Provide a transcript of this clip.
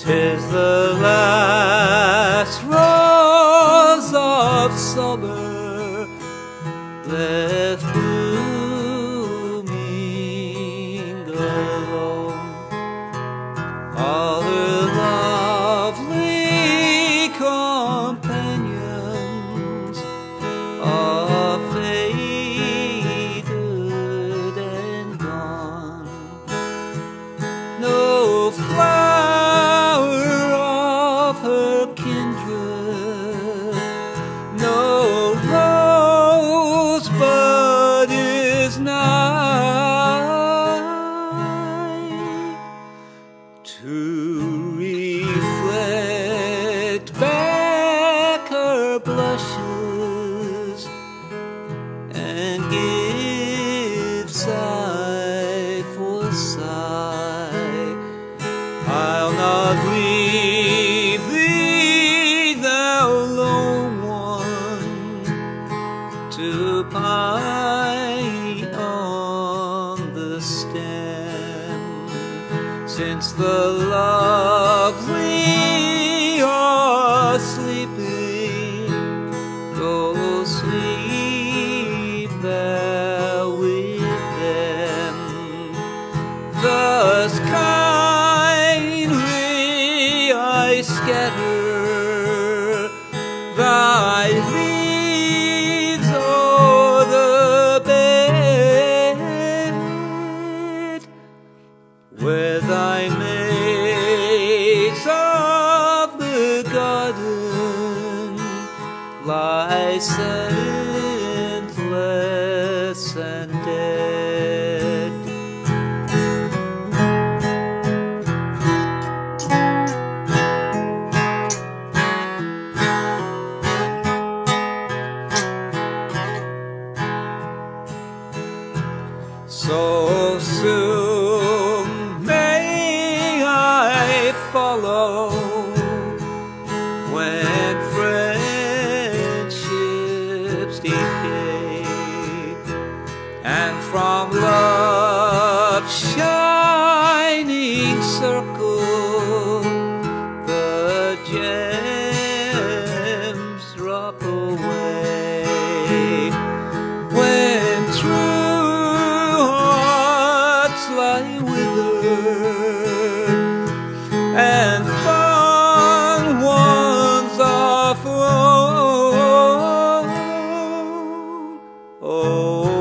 'Tis the last rose of summer left blooming alone. All her lovely companions are faded and gone. No flower of her kindred, no rosebud is nigh to reflect back her blushes and give sigh for sigh. I'll not leave thee, thou lone one, to pine on the stem, since the lovely are sleeping. Go sleep thou with them. Thus kindly I scatter thy leaves o'er the bed, where thy maids of the garden lie scentless and dead. So soon may I follow, when friendships decay, and from love's shining circle the gems drop away. When true hearts lie withered and fond ones are flown, oh,